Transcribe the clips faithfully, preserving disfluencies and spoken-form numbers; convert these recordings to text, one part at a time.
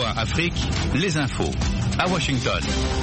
A Afrique, les infos à Washington.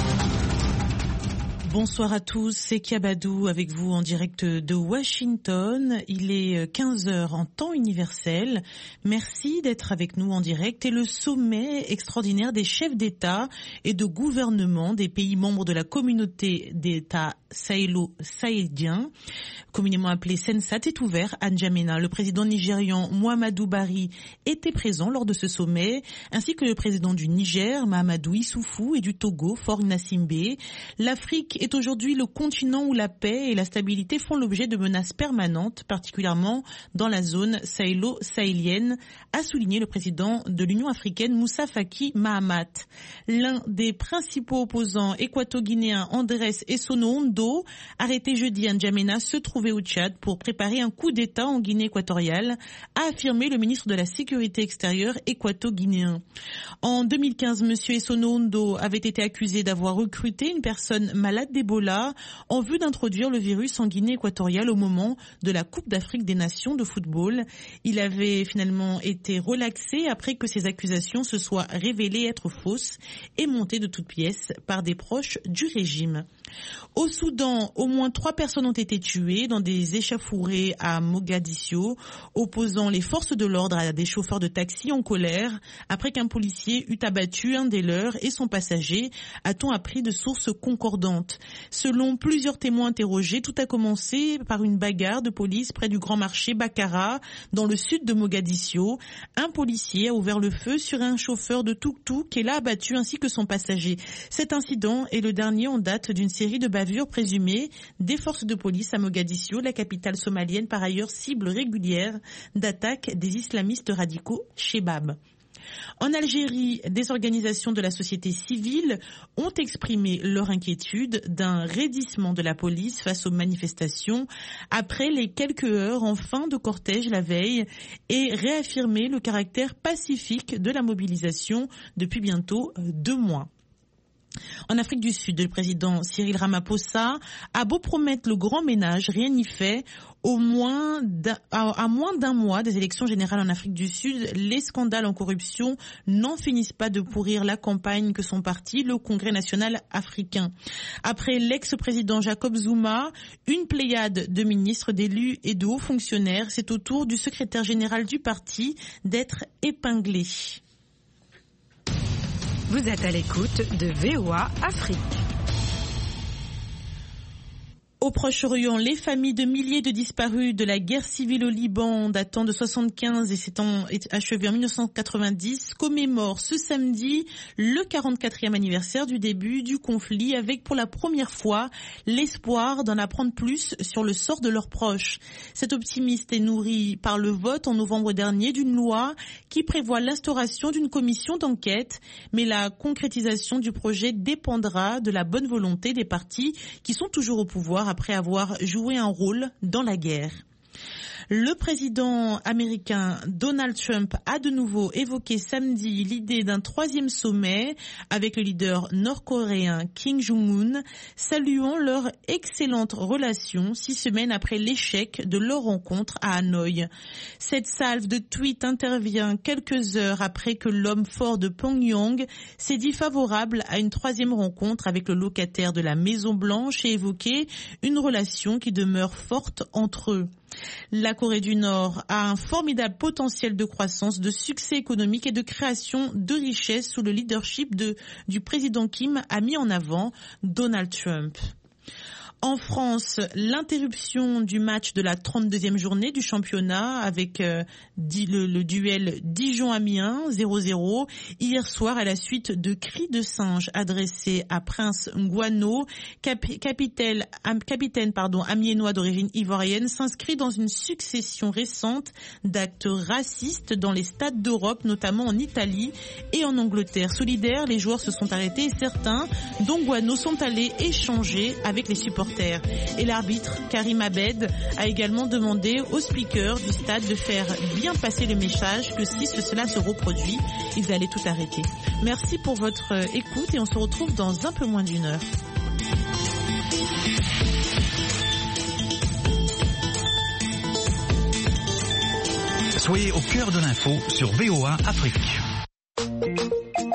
Bonsoir à tous, c'est Kiabadou avec vous en direct de Washington. Il est quinze heures en temps universel. Merci d'être avec nous en direct. Et le sommet extraordinaire des chefs d'État et de gouvernement des pays membres de la communauté d'États sahélo-sahéliens, communément appelé Sensat, est ouvert à N'Djamena. Le président nigérian Muhammadu Buhari était présent lors de ce sommet, ainsi que le président du Niger, Mahamadou Issoufou, et du Togo, Faure Gnassingbé. L'Afrique est aujourd'hui le continent où la paix et la stabilité font l'objet de menaces permanentes, particulièrement dans la zone sahélo-sahélienne, a souligné le président de l'Union africaine, Moussa Faki Mahamat. L'un des principaux opposants équato-guinéens, Andrés Essono Ondo, arrêté jeudi à N'Djamena, se trouvait au Tchad pour préparer un coup d'État en Guinée équatoriale, a affirmé le ministre de la Sécurité extérieure équato-guinéen. En deux mille quinze, M. Essono Ondo avait été accusé d'avoir recruté une personne malade d'Ebola en vue d'introduire le virus en Guinée équatoriale au moment de la Coupe d'Afrique des Nations de football. Il avait finalement été relaxé après que ces accusations se soient révélées être fausses et montées de toutes pièces par des proches du régime. Au Soudan, au moins trois personnes ont été tuées dans des échauffourées à Mogadiscio, opposant les forces de l'ordre à des chauffeurs de taxi en colère après qu'un policier eut abattu un des leurs et son passager, a-t-on appris de sources concordantes. Selon plusieurs témoins interrogés, tout a commencé par une bagarre de police près du grand marché Bakara, dans le sud de Mogadiscio. Un policier a ouvert le feu sur un chauffeur de tuk-tuk et l'a abattu ainsi que son passager. Cet incident est le dernier en date d'une série de bavures présumées des forces de police à Mogadiscio, la capitale somalienne, par ailleurs cible régulière d'attaques des islamistes radicaux Chebab. En Algérie, des organisations de la société civile ont exprimé leur inquiétude d'un raidissement de la police face aux manifestations après les quelques heures en fin de cortège la veille et réaffirmé le caractère pacifique de la mobilisation depuis bientôt deux mois. En Afrique du Sud, le président Cyril Ramaphosa a beau promettre le grand ménage, rien n'y fait. Au moins d'un, à, à moins d'un mois des élections générales en Afrique du Sud, les scandales en corruption n'en finissent pas de pourrir la campagne que son parti, le Congrès national africain. Après l'ex-président Jacob Zuma, une pléiade de ministres, d'élus et de hauts fonctionnaires, c'est au tour du secrétaire général du parti d'être épinglé. Vous êtes à l'écoute de V O A Afrique. Au Proche-Orient, les familles de milliers de disparus de la guerre civile au Liban datant de soixante-quinze et s'étant achevée en mille neuf cent quatre-vingt-dix commémorent ce samedi le quarante-quatrième anniversaire du début du conflit avec pour la première fois l'espoir d'en apprendre plus sur le sort de leurs proches. Cet optimisme est nourri par le vote en novembre dernier d'une loi qui prévoit l'instauration d'une commission d'enquête, mais la concrétisation du projet dépendra de la bonne volonté des partis qui sont toujours au pouvoir après avoir joué un rôle dans la guerre. Le président américain Donald Trump a de nouveau évoqué samedi l'idée d'un troisième sommet avec le leader nord-coréen Kim Jong-un, saluant leur excellente relation six semaines après l'échec de leur rencontre à Hanoï. Cette salve de tweets intervient quelques heures après que l'homme fort de Pyongyang s'est dit favorable à une troisième rencontre avec le locataire de la Maison-Blanche et évoqué une relation qui demeure forte entre eux. La Corée du Nord a un formidable potentiel de croissance, de succès économique et de création de richesses sous le leadership de, du président Kim, a mis en avant Donald Trump. En France, l'interruption du match de la trente-deuxième journée du championnat avec euh, le, le duel Dijon-Amiens zéro zéro hier soir à la suite de cris de singe adressés à Prince Ngouano, cap, capitaine, am, capitaine pardon, amiénois d'origine ivoirienne, s'inscrit dans une succession récente d'actes racistes dans les stades d'Europe, notamment en Italie et en Angleterre. Solidaires, les joueurs se sont arrêtés et certains, dont Ngouano, sont allés échanger avec les supporters. Et l'arbitre, Karim Abed, a également demandé aux speakers du stade de faire bien passer le message que si cela se reproduit, ils allaient tout arrêter. Merci pour votre écoute et on se retrouve dans un peu moins d'une heure. Soyez au cœur de l'info sur V O A Afrique.